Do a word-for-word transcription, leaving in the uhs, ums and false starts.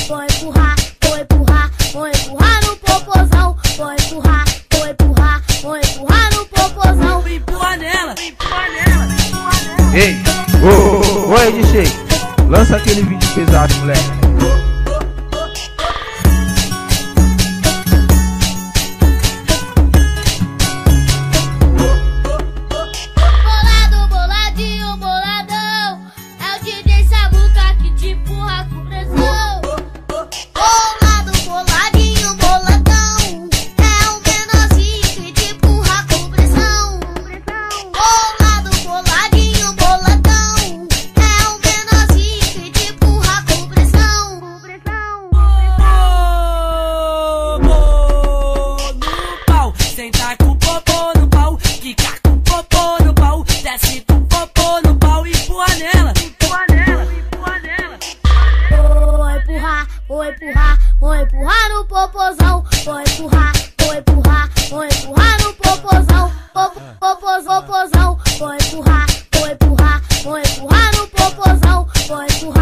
vou empurrar, vou empurrar, vou empurrar no popozão, vou empurrar, vou empurrar, vou empurrar no popozão. Empurra nela, empurra nela, empurra nela. Ei, ô, ô, ô, D J, lança aquele vídeo pesado, moleque. Sentar com o popô no pau, quicar com o popô no pau, desce com o popô no pau, empurra nela, empurra nela, empurra nela. Vou empurrar, vou empurrar, vou empurrar no popozão, vou empurrar, vou empurrar, vou empurrar no popozão, popozão, popozão, vou empurrar, vou empurrar, vou empurrar no popozão, vou empurrar.